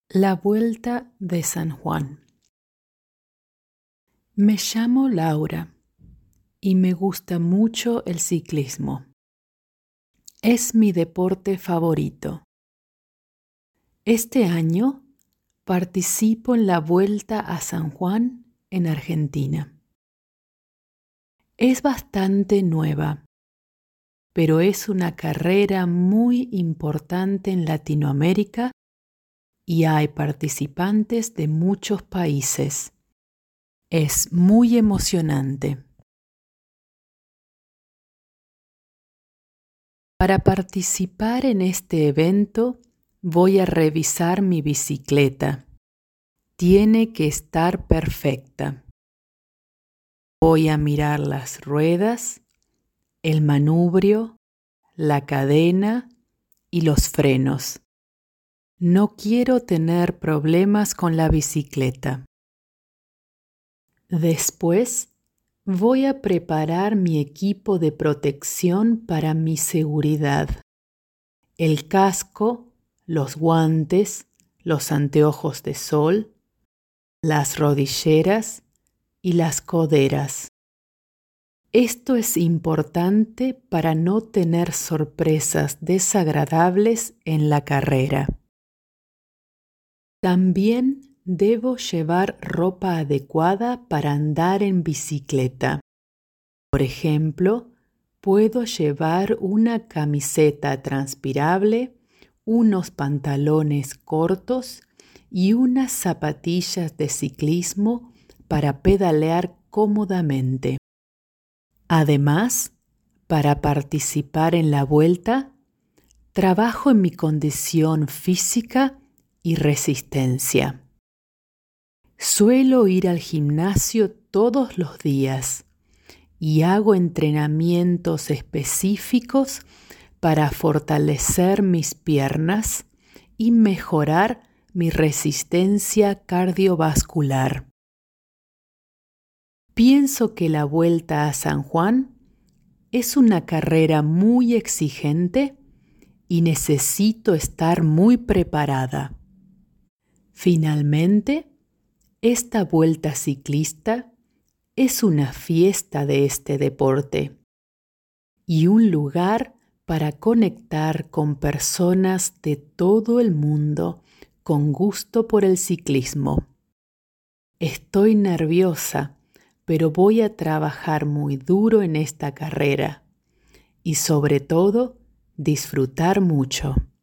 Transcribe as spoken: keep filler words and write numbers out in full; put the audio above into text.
La Vuelta de San Juan. Me llamo Laura y me gusta mucho el ciclismo. Es mi deporte favorito. Este año participo en la Vuelta a San Juan en Argentina. Es bastante nueva, pero es una carrera muy importante en Latinoamérica y hay participantes de muchos países. Es muy emocionante. Para participar en este evento voy a revisar mi bicicleta. Tiene que estar perfecta. Voy a mirar las ruedas, el manubrio, la cadena y los frenos. No quiero tener problemas con la bicicleta. Después, voy a preparar mi equipo de protección para mi seguridad. El casco, los guantes, los anteojos de sol, las rodilleras y las coderas. Esto es importante para no tener sorpresas desagradables en la carrera. También debo llevar ropa adecuada para andar en bicicleta. Por ejemplo, puedo llevar una camiseta transpirable, unos pantalones cortos y unas zapatillas de ciclismo para pedalear cómodamente. Además, para participar en la vuelta, trabajo en mi condición física y resistencia. Suelo ir al gimnasio todos los días y hago entrenamientos específicos para fortalecer mis piernas y mejorar mi resistencia cardiovascular. Pienso que la Vuelta a San Juan es una carrera muy exigente y necesito estar muy preparada. Finalmente, esta vuelta ciclista es una fiesta de este deporte y un lugar para conectar con personas de todo el mundo con gusto por el ciclismo. Estoy nerviosa, pero voy a trabajar muy duro en esta carrera y sobre todo disfrutar mucho.